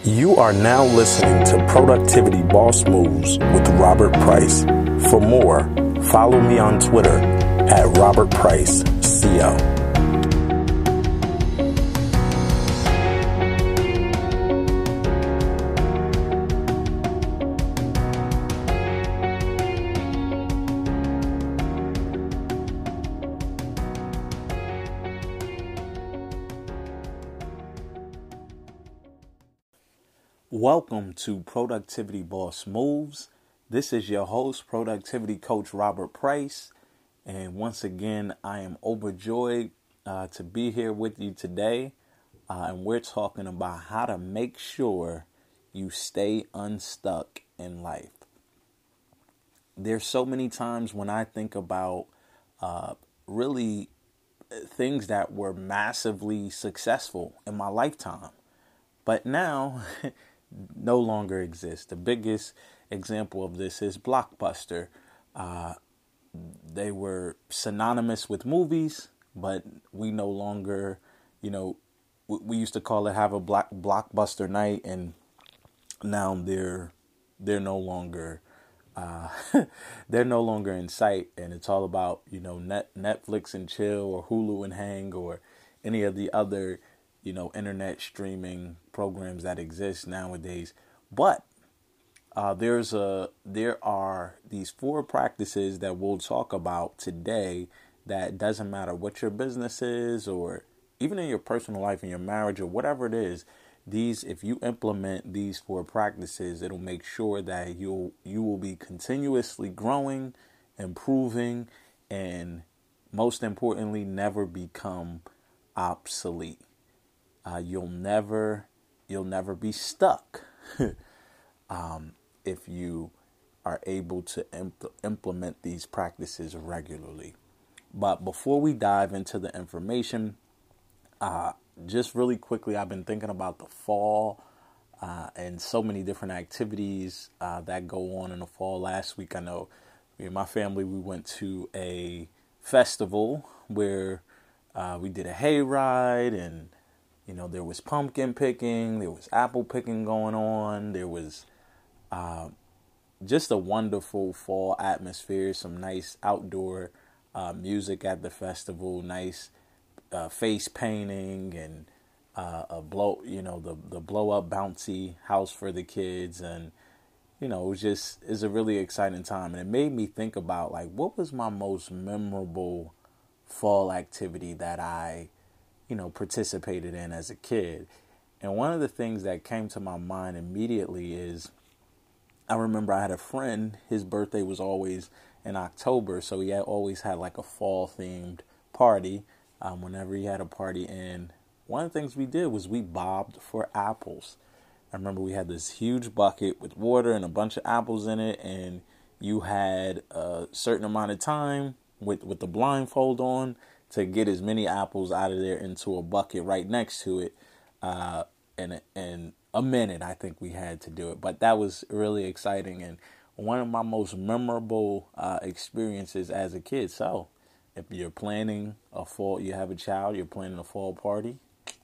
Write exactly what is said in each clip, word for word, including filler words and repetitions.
You are now listening to Productivity Boss Moves with Robert Price. For more, follow me on Twitter at Robert Price C O. Welcome to Productivity Boss Moves. This is your host, Productivity Coach Robert Price. And once again, I am overjoyed uh, to be here with you today. Uh, and we're talking about how to make sure you stay unstuck in life. There's so many times when I think about uh, really things that were massively successful in my lifetime. But now no longer exist. The biggest example of this is Blockbuster. Uh, they were synonymous with movies, but we no longer, you know, we, we used to call it have a block, Blockbuster night, and now they're they're no longer uh, they're no longer in sight, and it's all about, you know, net, Netflix and chill, or Hulu and hang, or any of the other, you know, internet streaming programs that exist nowadays. But uh, there's a there are these four practices that we'll talk about today that doesn't matter what your business is, or even in your personal life, in your marriage, or whatever it is. These, if you implement these four practices, it'll make sure that you'll you will be continuously growing, improving, and most importantly, never become obsolete. Uh, you'll never, you'll never be stuck um, if you are able to imp- implement these practices regularly. But before we dive into the information, uh, just really quickly, I've been thinking about the fall uh, and so many different activities uh, that go on in the fall. Last week, I know me and my family, we went to a festival where uh, we did a hayride, and you know, there was pumpkin picking, there was apple picking going on, there was uh, just a wonderful fall atmosphere, some nice outdoor uh, music at the festival, nice uh, face painting, and uh, a blow, you know, the, the blow up bouncy house for the kids. And, you know, it was just, it's a really exciting time. And it made me think about, like, what was my most memorable fall activity that I you know, participated in as a kid. And one of the things that came to my mind immediately is, I remember I had a friend, his birthday was always in October, so he had always had like a fall themed party um, whenever he had a party. And one of the things we did was we bobbed for apples. I remember we had this huge bucket with water and a bunch of apples in it, and you had a certain amount of time with, with the blindfold on to get as many apples out of there into a bucket right next to it. Uh, and in a minute, I think we had to do it. But that was really exciting and one of my most memorable uh, experiences as a kid. So if you're planning a fall, you have a child, you're planning a fall party,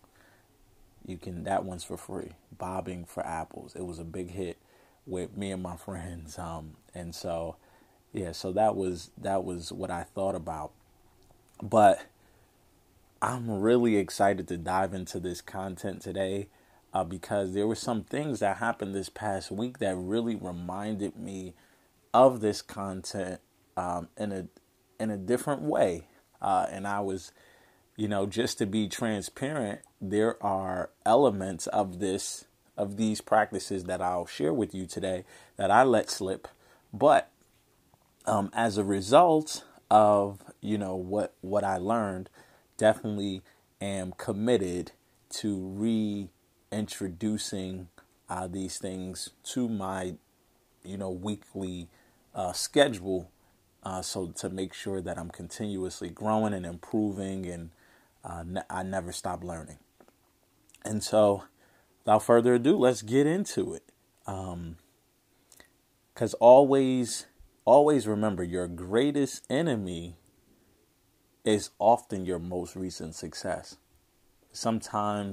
you can, that one's for free. Bobbing for apples. It was a big hit with me and my friends. Um, and so, yeah, so that was, that was what I thought about. But I'm really excited to dive into this content today uh, because there were some things that happened this past week that really reminded me of this content um, in a in a different way. Uh, and I was, you know, just to be transparent, there are elements of this of these practices that I'll share with you today that I let slip. But um, as a result of, you know, what, what I learned, definitely am committed to reintroducing uh, these things to my, you know, weekly uh, schedule. Uh, so to make sure that I'm continuously growing and improving, and uh, ne- I never stop learning. And so without further ado, let's get into it. Um, 'cause always, always remember, your greatest enemy is often your most recent success. Sometimes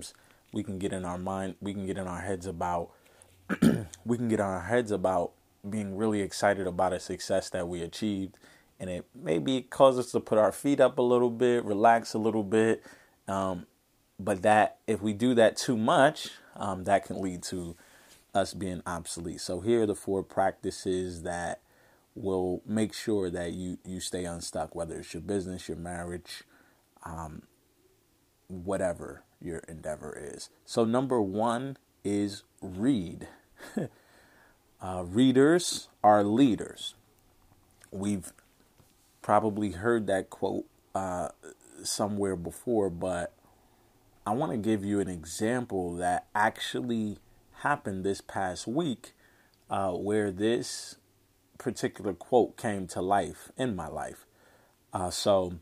we can get in our mind, we can get in our heads about, we can get in our heads about being really excited about a success that we achieved. And it maybe cause us to put our feet up a little bit, relax a little bit. Um, but that if we do that too much, um, that can lead to us being obsolete. So here are the four practices that will make sure that you, you stay unstuck, whether it's your business, your marriage, um, whatever your endeavor is. So number one is read. uh, readers are leaders. We've probably heard that quote uh, somewhere before, but I want to give you an example that actually happened this past week uh, where this particular quote came to life in my life. Uh, so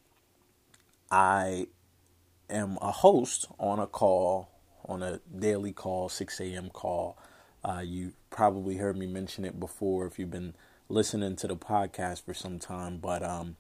I am a host on a call, on a daily call, six a.m. call. Uh, you probably heard me mention it before if you've been listening to the podcast for some time. But um,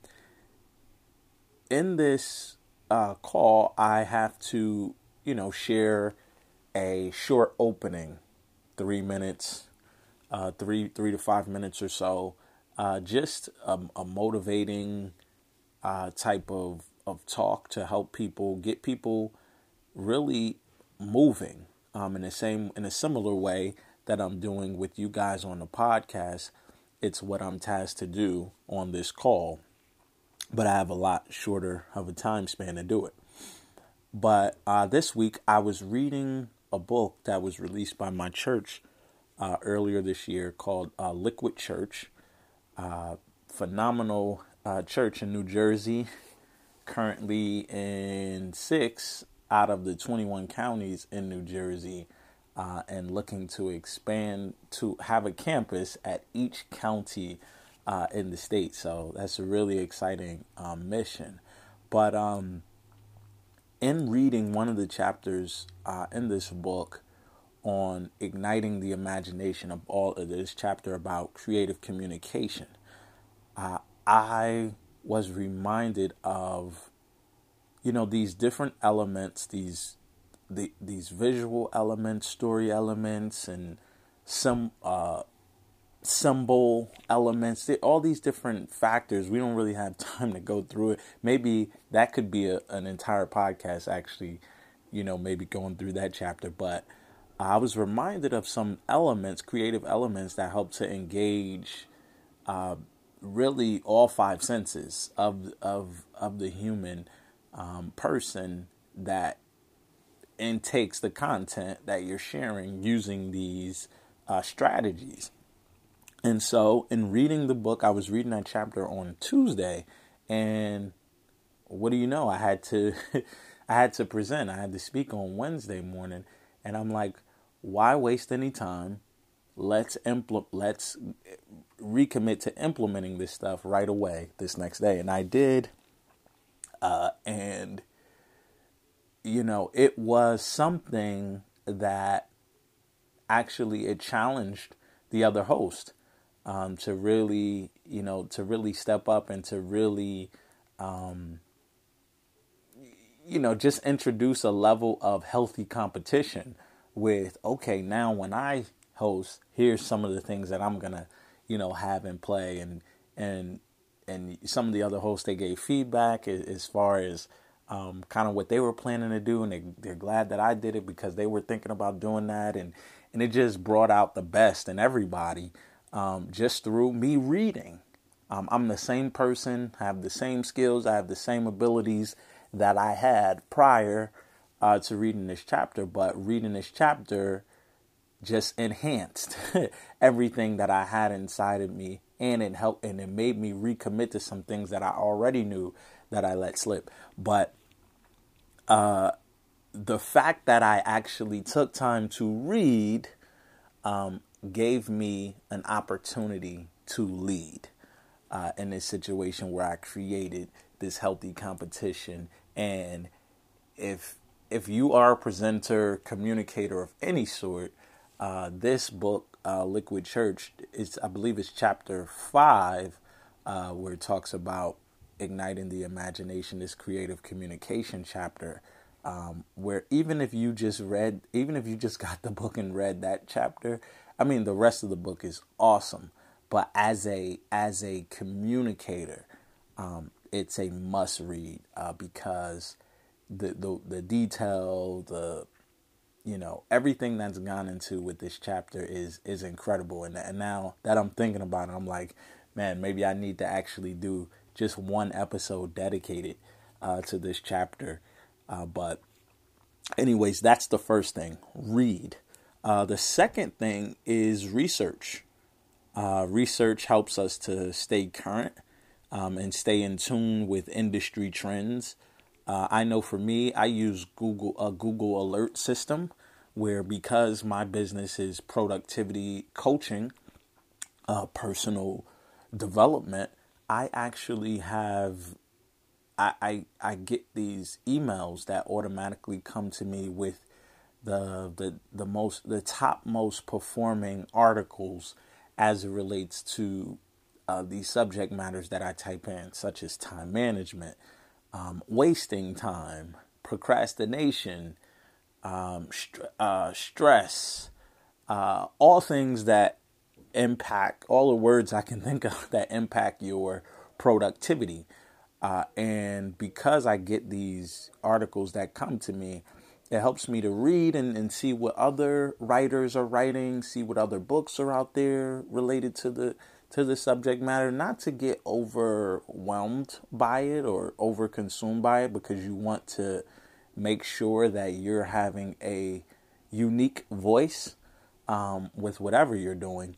in this uh, call, I have to, you know, share a short opening, three minutes, uh, three three to five minutes or so, uh, just a, a motivating uh, type of, of talk to help people, get people really moving. Um, in the same, in a similar way that I'm doing with you guys on the podcast, it's what I'm tasked to do on this call, but I have a lot shorter of a time span to do it. But uh, this week I was reading a book that was released by my church uh, earlier this year called uh, Liquid Church. Uh, phenomenal uh, church in New Jersey, currently in six out of the twenty-one counties in New Jersey, uh, and looking to expand to have a campus at each county uh, in the state. So that's a really exciting um, mission. But um, in reading one of the chapters uh, in this book on igniting the imagination, of all of this chapter about creative communication, uh, I was reminded of, you know, these different elements, these the, these visual elements, story elements, and some uh, symbol elements, all these different factors. We don't really have time to go through it. Maybe that could be a, an entire podcast, actually, you know, maybe going through that chapter. But I was reminded of some elements, creative elements that help to engage uh, really all five senses of of of the human um, person that intakes the content that you're sharing using these uh, strategies. And so in reading the book, I was reading that chapter on Tuesday, and what do you know? I had to I had to present. I had to speak on Wednesday morning, and I'm like, why waste any time? Let's impl- let's recommit to implementing this stuff right away this next day. And I did. Uh, and, you know, it was something that actually it challenged the other host um, to really, you know, to really step up and to really, um, you know, just introduce a level of healthy competition with, okay, now when I host, here's some of the things that I'm going to, you know, have in play. And, and, and some of the other hosts, they gave feedback as far as um, kind of what they were planning to do. And they, they're glad that I did it because they were thinking about doing that. And, and it just brought out the best in everybody um, just through me reading. Um, I'm the same person, I have the same skills, I have the same abilities that I had prior uh, to reading this chapter. But reading this chapter just enhanced everything that I had inside of me, and it helped, and it made me recommit to some things that I already knew that I let slip. But uh, the fact that I actually took time to read um, gave me an opportunity to lead uh, in this situation where I created this healthy competition. And if if you are a presenter, communicator of any sort, Uh, this book, uh, Liquid Church, is, I believe it's chapter five, uh, where it talks about igniting the imagination, this creative communication chapter. um, where even if you just read, even if you just got the book and read that chapter, I mean, the rest of the book is awesome. But as a as a communicator, um, it's a must read uh, because the, the the detail, the you know, everything that's gone into with this chapter is is incredible. And, and now that I'm thinking about it, I'm like, man, maybe I need to actually do just one episode dedicated uh, to this chapter. Uh, but anyways, that's the first thing. Read. Uh, the second thing is research. Uh, research helps us to stay current um, and stay in tune with industry trends. Uh, I know for me, I use Google a Google alert system where, because my business is productivity coaching, uh, personal development, I actually have I, I I get these emails that automatically come to me with the the the most the top most performing articles as it relates to uh, these subject matters that I type in, such as time management, um, wasting time, procrastination, um, st- uh, stress, uh, all things that impact, all the words I can think of that impact your productivity. Uh, and because I get these articles that come to me, it helps me to read and, and see what other writers are writing, see what other books are out there related to the to the subject matter, not to get overwhelmed by it or over consumed by it, because you want to make sure that you're having a unique voice um, with whatever you're doing.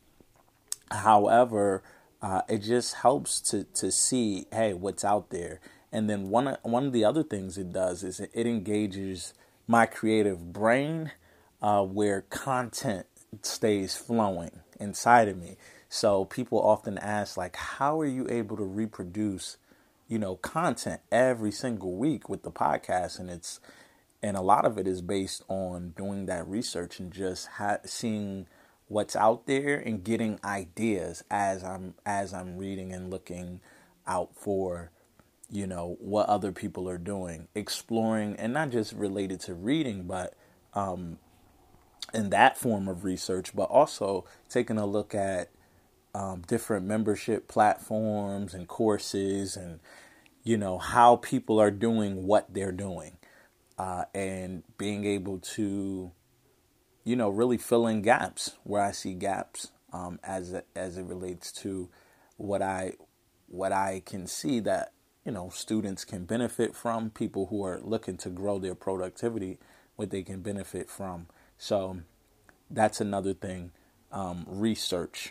However, uh, it just helps to, to see, hey, what's out there. And then one of, one of the other things it does is it, it engages my creative brain, uh, where content stays flowing inside of me. So people often ask, like, how are you able to reproduce, you know, content every single week with the podcast? And it's and a lot of it is based on doing that research and just ha- seeing what's out there and getting ideas as I'm as I'm reading and looking out for, you know, what other people are doing, exploring, and not just related to reading, but um, in that form of research, but also taking a look at um, different membership platforms and courses, and you know how people are doing what they're doing, uh, and being able to, you know, really fill in gaps where I see gaps, um, as it, as it relates to what I what I can see that, you know, students can benefit from, people who are looking to grow their productivity, what they can benefit from. So that's another thing, um, research.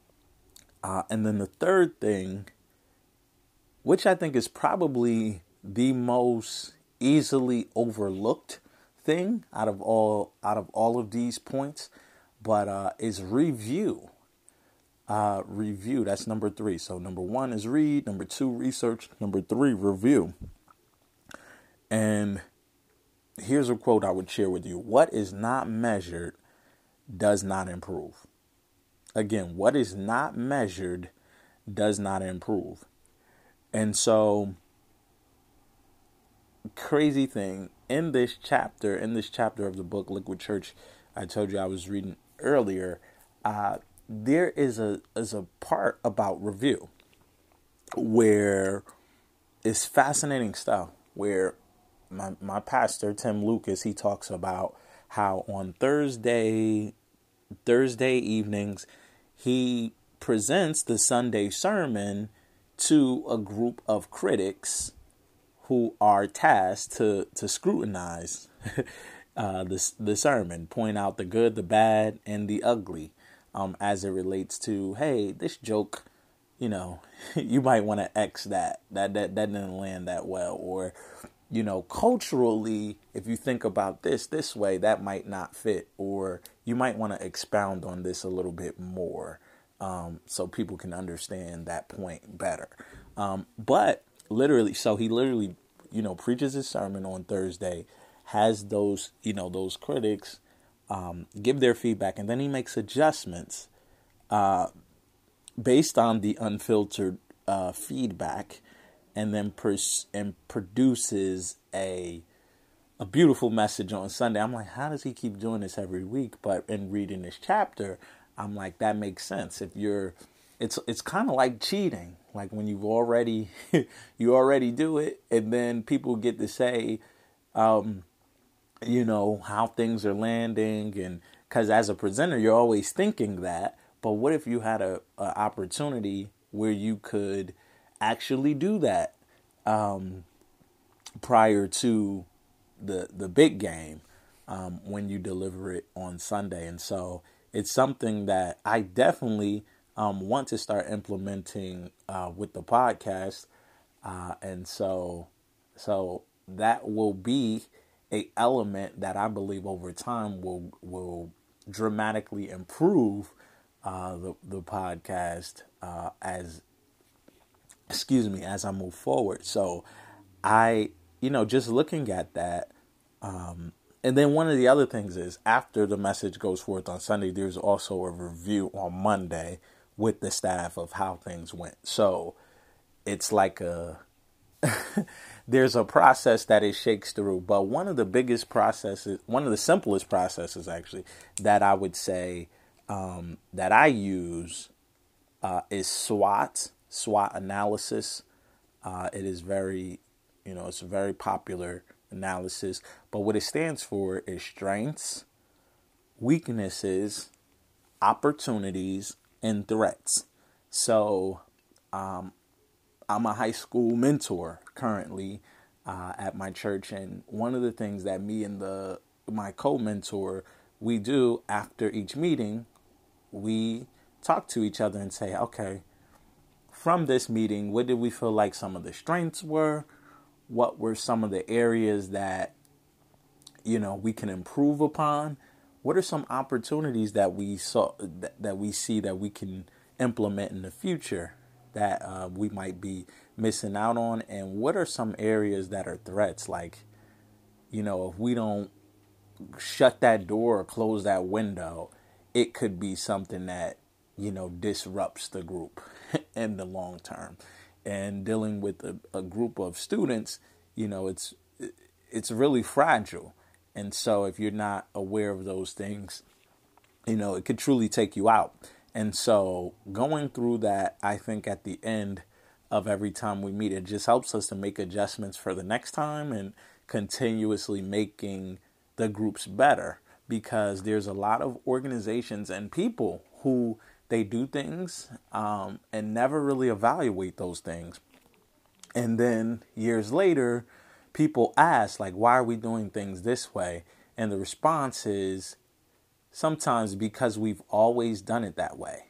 Uh, and then the third thing, which I think is probably the most easily overlooked thing out of all out of all of these points, but uh, is review. Uh, review. That's number three. So number one is read. Number two, research. Number three, review. And here's a quote I would share with you: "What is not measured does not improve." Again, what is not measured does not improve. And so, crazy thing in this chapter, in this chapter of the book, Liquid Church, I told you I was reading earlier, uh, there is a is a part about review where it's fascinating stuff, where my, my pastor, Tim Lucas, he talks about how on Thursday, Thursday evenings, he presents the Sunday sermon to a group of critics who are tasked to, to scrutinize uh, the, the sermon, point out the good, the bad, and the ugly, um, as it relates to, hey, this joke, you know, you might want to X that. That, that. that didn't land that well. Or, you know, culturally, if you think about this this way, that might not fit. Or you might want to expound on this a little bit more, um, so people can understand that point better. Um, but literally, so he literally, you know, preaches his sermon on Thursday, has those, you know, those critics um, give their feedback, and then he makes adjustments uh, based on the unfiltered uh, feedback, and then pers- and produces a a beautiful message on Sunday. I'm like, how does he keep doing this every week? But in reading this chapter, I'm like, that makes sense. If you're, it's it's kind of like cheating. Like when you've already, you already do it, and then people get to say, um, you know, how things are landing, and because as a presenter, you're always thinking that. But what if you had a, a opportunity where you could actually do that um, prior to the the big game um, when you deliver it on Sunday? And so it's something that I definitely um, want to start implementing uh, with the podcast, uh, and so so that will be a element that I believe over time will will dramatically improve uh, the the podcast uh, as excuse me as I move forward. So I you know just looking at that. Um, And then one of the other things is after the message goes forth on Sunday, there's also a review on Monday with the staff of how things went. So it's like a, there's a process that it shakes through. But one of the biggest processes, one of the simplest processes actually, that I would say um, that I use uh, is SWOT, SWOT analysis. Uh, it is very, you know, it's a very popular analysis, but what it stands for is strengths, weaknesses, opportunities, and threats. So um, I'm a high school mentor currently uh, at my church, and one of the things that me and the my co-mentor we do after each meeting, we talk to each other and say, okay, from this meeting, what did we feel like some of the strengths were? What were some of the areas that, you know, we can improve upon? What are some opportunities that we saw that, that we see that we can implement in the future that uh, we might be missing out on? And what are some areas that are threats? Like, you know, if we don't shut that door or close that window, it could be something that, you know, disrupts the group in the long term. And dealing with a, a group of students, you know, it's it's really fragile. And so if you're not aware of those things, you know, it could truly take you out. And so going through that, I think at the end of every time we meet, it just helps us to make adjustments for the next time and continuously making the groups better, because there's a lot of organizations and people who they do things um, and never really evaluate those things. And then years later, people ask, like, why are we doing things this way? And the response is sometimes because we've always done it that way.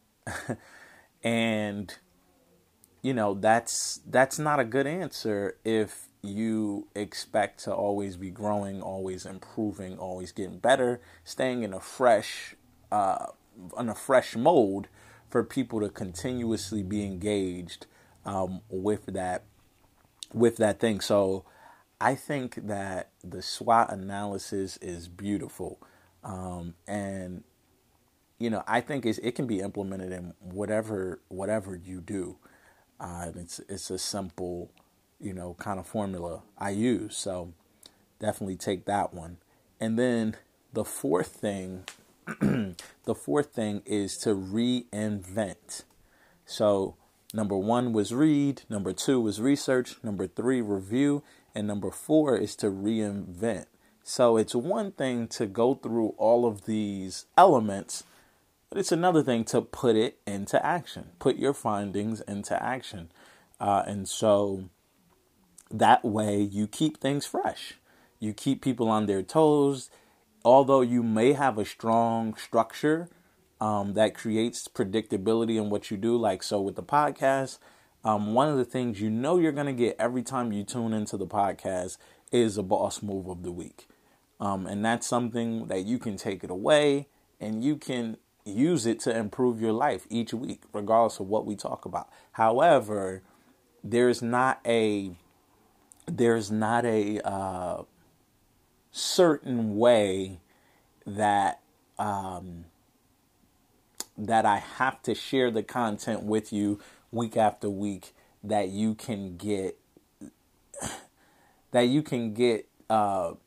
And, you know, that's that's not a good answer if you expect to always be growing, always improving, always getting better, staying in a fresh uh in a fresh mode for people to continuously be engaged um, with that with that thing. So I think that the SWOT analysis is beautiful, um, and you know I think it's, it can be implemented in whatever whatever you do. Uh, it's it's a simple, you know, kind of formula I use. So definitely take that one. And then the fourth thing. The fourth thing is to reinvent. So number one was read, number two was research, number three, review, and number four is to reinvent. So it's one thing to go through all of these elements, but it's another thing to put it into action, put your findings into action. Uh, and so that way you keep things fresh. You keep people on their toes. Although you may have a strong structure um, that creates predictability in what you do, like so with the podcast, um, one of the things you know you're going to get every time you tune into the podcast is a boss move of the week. Um, and that's something that you can take it away and you can use it to improve your life each week, regardless of what we talk about. However, there's not a, there's not a, uh, certain way that um, that I have to share the content with you week after week that you can get that you can get uh,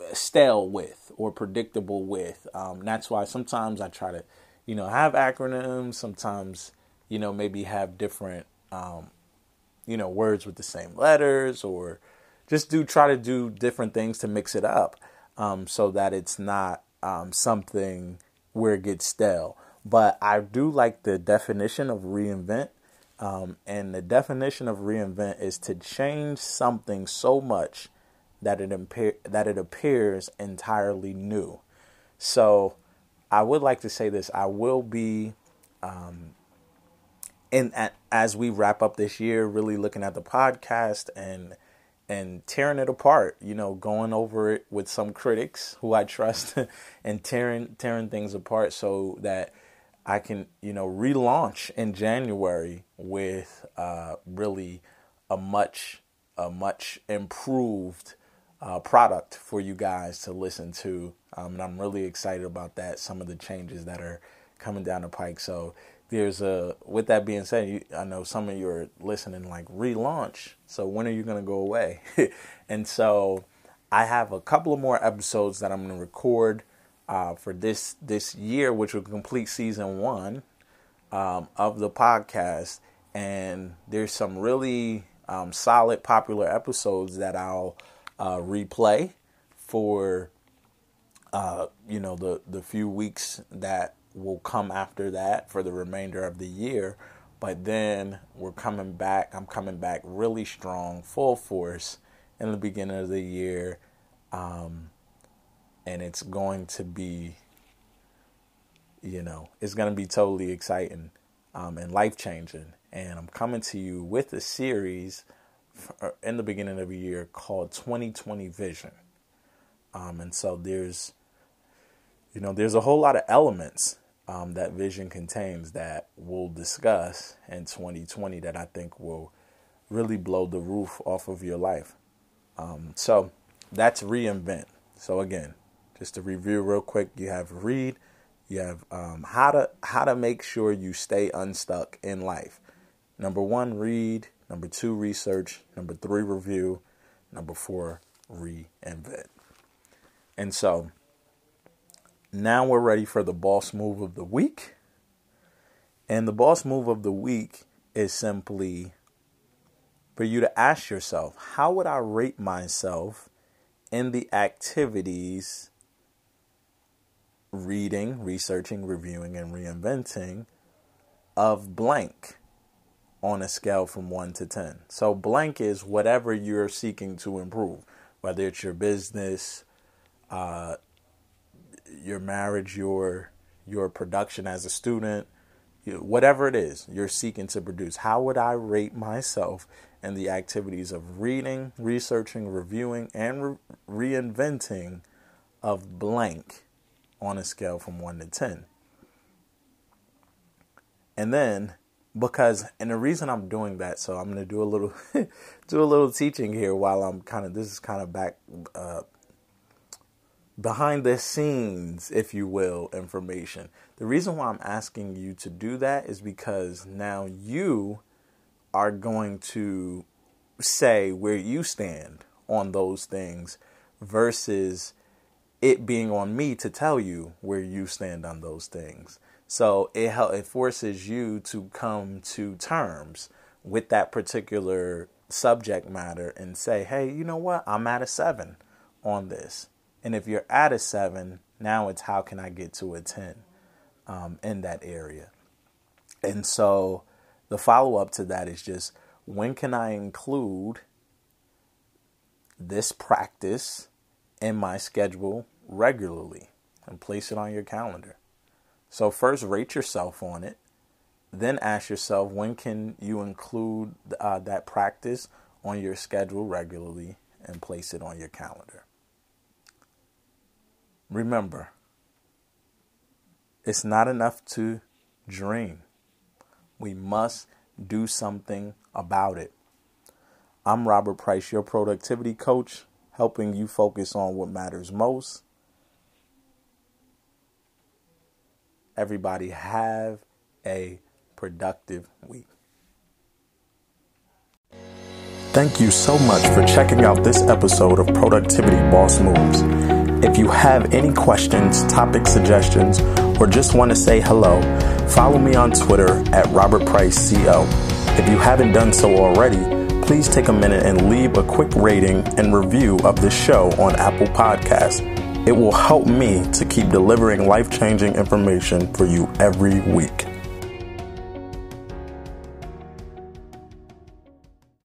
stale with or predictable with. Um, that's why sometimes I try to, you know, have acronyms. Sometimes, you know, maybe have different, um, you know, words with the same letters, or just do try to do different things to mix it up, um, so that it's not um, something where it gets stale. But I do like the definition of reinvent. Um, and the definition of reinvent is to change something so much that it impa- that it appears entirely new. So I would like to say this. I will be, um, in at, as we wrap up this year, really looking at the podcast and and tearing it apart, you know, going over it with some critics who I trust and tearing tearing things apart so that I can, you know, relaunch in January with uh, really a much a much improved uh, product for you guys to listen to. Um, and I'm really excited about that. Some of the changes that are coming down the pike. So there's a, with that being said, you, I know some of you are listening like, relaunch. So when are you going to go away? And so I have a couple of more episodes that I'm going to record uh, for this, this year, which will complete season one um, of the podcast. And there's some really um, solid, popular episodes that I'll uh, replay for, uh, you know, the, the few weeks that will come after that for the remainder of the year. But then we're coming back. I'm coming back really strong, full force in the beginning of the year. Um, and it's going to be, you know, it's going to be totally exciting um, and life-changing. And I'm coming to you with a series for, in the beginning of the year called twenty twenty Vision. Um, and so there's, you know, there's a whole lot of elements um, that vision contains that we'll discuss in twenty twenty that I think will really blow the roof off of your life. Um, so that's reinvent. So again, just to review real quick, you have read, you have um, how to how to make sure you stay unstuck in life. Number one, read. Number two, research. Number three, review. Number four, reinvent. And so now we're ready for the boss move of the week. And the boss move of the week is simply for you to ask yourself, how would I rate myself in the activities reading, researching, reviewing, and reinventing of blank on a scale from one to ten? So blank is whatever you're seeking to improve, whether it's your business, uh, your marriage, your your production as a student, you, whatever it is you're seeking to produce. How would I rate myself in the activities of reading, researching, reviewing, and re- reinventing of blank on a scale from one to ten? And then, because, and the reason I'm doing that, so I'm going to do a little, do a little teaching here while I'm kind of, this is kind of back, uh, behind the scenes, if you will, information. The reason why I'm asking you to do that is because now you are going to say where you stand on those things versus it being on me to tell you where you stand on those things. So it it forces you to come to terms with that particular subject matter and say, hey, you know what? I'm at a seven on this. And if you're at a seven, now it's how can I get to a ten um, in that area? And so the follow up to that is just, when can I include this practice in my schedule regularly and place it on your calendar? So first, rate yourself on it. Then ask yourself, when can you include uh, that practice on your schedule regularly and place it on your calendar? Remember, it's not enough to dream. We must do something about it. I'm Robert Price, your productivity coach, helping you focus on what matters most. Everybody have a productive week. Thank you so much for checking out this episode of Productivity Boss Moves. If you have any questions, topic suggestions, or just want to say hello, follow me on Twitter at Robert Price C O. If you haven't done so already, please take a minute and leave a quick rating and review of this show on Apple Podcasts. It will help me to keep delivering life-changing information for you every week.